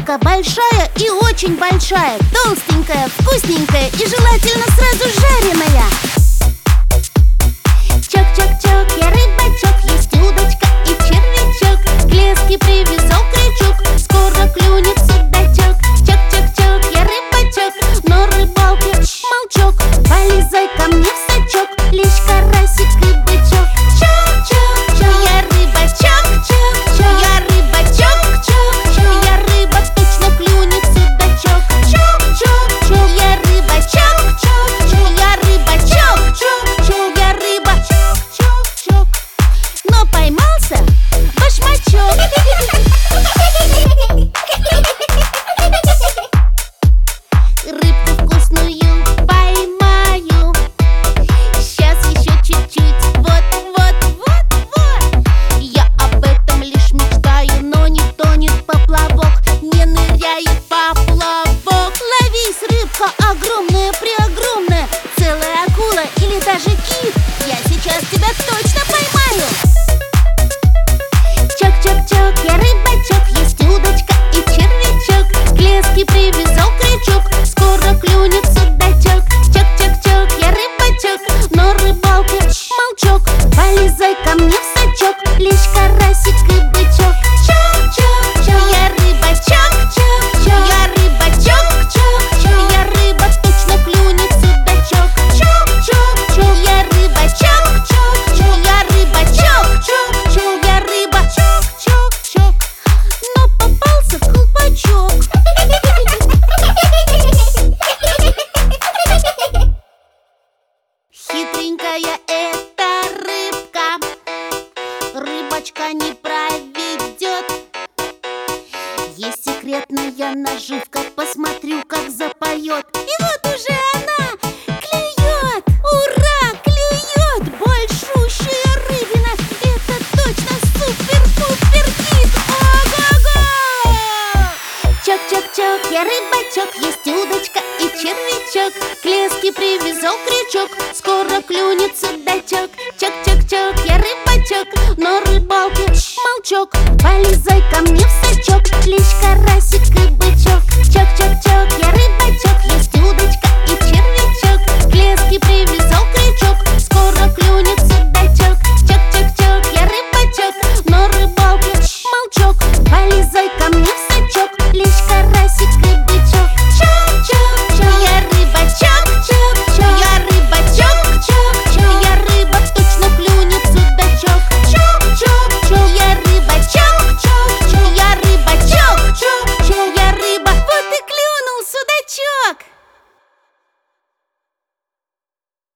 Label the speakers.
Speaker 1: рыбка большая и очень большая, толстенькая, вкусненькая и желательно сразу жареная. Чок-чок-чок, я рыбачок, есть удочка и червячок. К леске привязал крючок, скоро клюнет судачок. Чок-чок-чок, я рыбачок, но рыбалки молчок. Полезай ко мне в сачок, лещ, карасик и бычок. Чок-чок-чок, я рыбачок, чок-чок, я рыбачок, чок-чок, я рыба, точно клюнет судачок. Чок-чок-чок, я рыбачок, чок-чок, я рыбачок, чок-чок, я рыба, чок-чок-чок. Но поймался башмачок. Рыбку вкусную поймаю, сейчас еще чуть-чуть, вот-вот-вот-вот. Я об этом лишь мечтаю, но не тонет поплавок, не ныряет поплавок. Ловись, рыбка огромная-преогромная, целая акула или даже кит, я сейчас тебя точно поймаю. Чок-чок-чок, я рыбачок, есть удочка и червячок. К леске привязал крючок, скоро клюнет судачок. Чок-чок-чок, я рыбачок, но рыбалки молчок. Полезай ко мне в сачок, лещ, карасик и бычок. Чок-чок-чок, я рыбачок, чок-чок, я рыбачок, чок-чок, я рыба, точно клюнет судачок. Чок-чок-чок, я рыбачок, чок-чок, я рыбачок, чок-чок, я рыба, чок-чок-чок. Но попался колпачок. Хитренькая эта рыбка, рыбачка не проведет. Есть секретная наживка, посмотрю, как запоет. И вот уже она клюет! Ура, клюет! Большущая рыбина! Это точно супер-пупер-хит! Ого-го! Чок-чок-чок, я рыбачок, есть удочка и червячок. К леске привязал крючок, скоро клюнет судачок. Чок-чок-чок, я рыбачок, но рыбалки молчок. Полезай ко мне в сачок, лещ, карасик и бычок.